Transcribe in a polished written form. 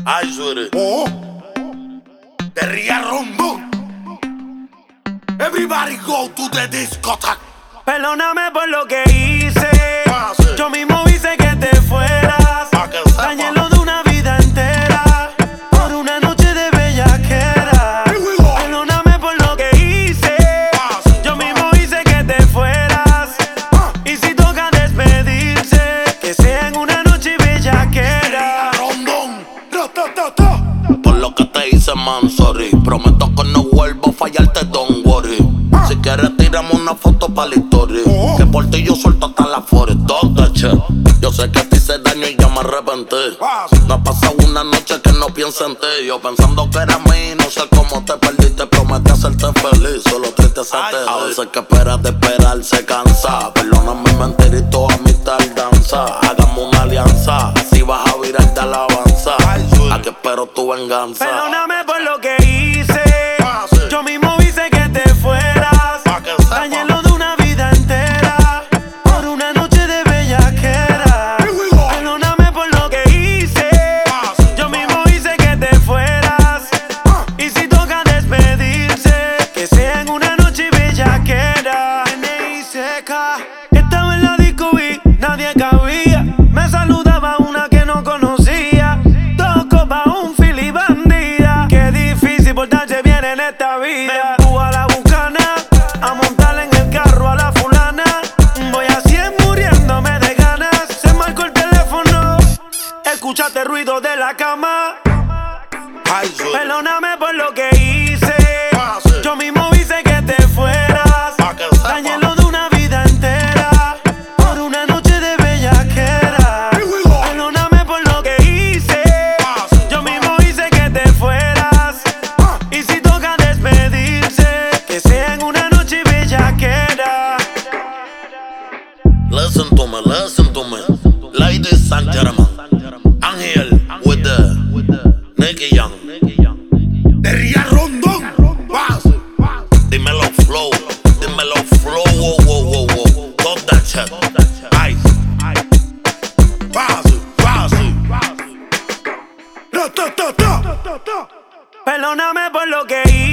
Ay, sweetie. Oh, te rías rondón. Everybody go to the discotheque. Perdóname por lo que hice. Sí. Yo mismo hice que te fueras. Pa' que sepa. Dañé lo de una vida entera por una noche de bellaquera. Here we go. Perdóname por lo que hice. Sí. Yo mismo hice que te fueras. Y si toca despedirse, que sea en una noche bellaquera. Rondón. Ra-ta-ta-ta. Por lo que te hice, man, sorry. Prometo que no vuelvo a fallarte, don't worry. Si quieres, tiramos una foto pa' la historia. Que por ti yo suelto hasta la forest. Yo sé que te hice daño y ya me arrepentí. No ha pasado una noche que no piense en ti. Yo pensando que era mí, no sé cómo te perdiste. Prometí hacerte feliz, solo triste hacerte. A veces que esperas de esperar se cansa. Perdóname mentir y toda mi tardanza. Hagamos una alianza, si vas a virar de alabanza. A que espero tu venganza. Perdóname por lo que hice. Sí. Yo mismo hice que te fueras. Pa' que sepa. Dañé lo de una vida entera por una noche de bellaquera. Here we go. Perdóname por lo que hice. Yo mismo hice que te fueras. Y si toca despedirse, que sea en una noche bellaquera. N.I.C.K. Estaba en la disco y nadie cabía. Me saludaba una que no conocía. Dos copas, un fili bandida. Qué difícil portarse bien en esta vida. Me empujo a la bucana, a montarle en el carro a la fulana. Voy a 100 muriéndome de ganas. Se marcó el teléfono, escuchaste el ruido de la cama. Ay, sweetie. Perdóname por lo que hice. Sí. Yo mismo hice que te fueras. Pa' que sepa. Dañé lo de una vida entera por una noche de bellaquera. Here we go. Perdóname por lo que hice. Yo mismo hice que te fueras. Y si toca despedirse, que sea en una noche bellaquera. Listen to me, listen to me. Ladies and gentlemen, I'm here with the Nicky Young. Te rías rondón. Dímelo flow, wow, wow, wow, wow. Talk that shit. Ice. Fácil. Ra-ta-ta-ta. Perdóname por lo que hice.